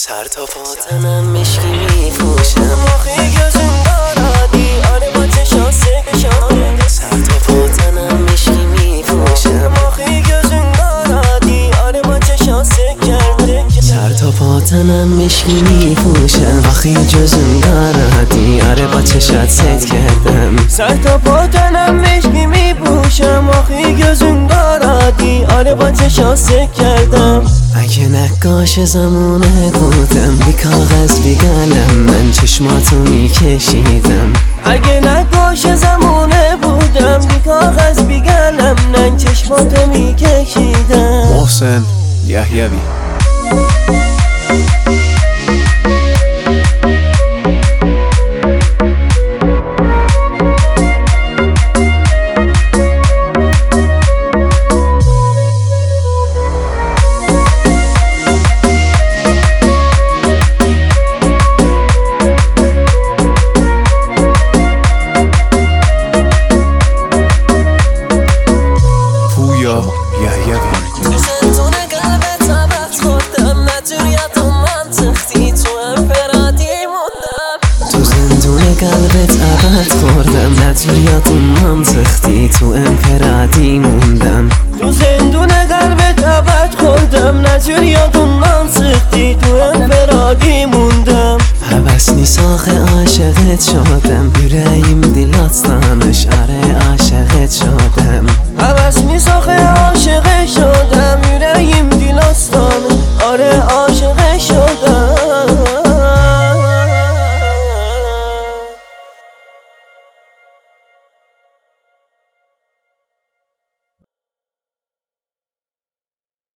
سر تا پاتنم مشکی میپوشم آخی gözün دارادی آره با چشات سکشانه سر تا پاتنم مشکی میپوشم آخی gözün دارادی آره با چشات سکرده سر تا پاتنم مشکی میپوشم آخی gözün دارادی آره با چشات سک کردم سر تا پاتنم مشکی میپوشم آخی gözün دارادی آره با چشات سک کردم اگه نقاش زمونه بودم بی کاغذ بی قلم من چشماتو میکشیدم اگه نقاش زمونه بودم بی کاغذ بی قلم من چشماتو میکشیدم. محسن یحیوی. قلبت ابد خوردم نظریاتون منطقی تو انفرادی موندم تو زندون قلبت ابد خوردم نظریاتون منطقی تو انفرادی موندم هوسنی ساخ عاشقت شدم yüreğim dil atlamış آره عاشقت شدم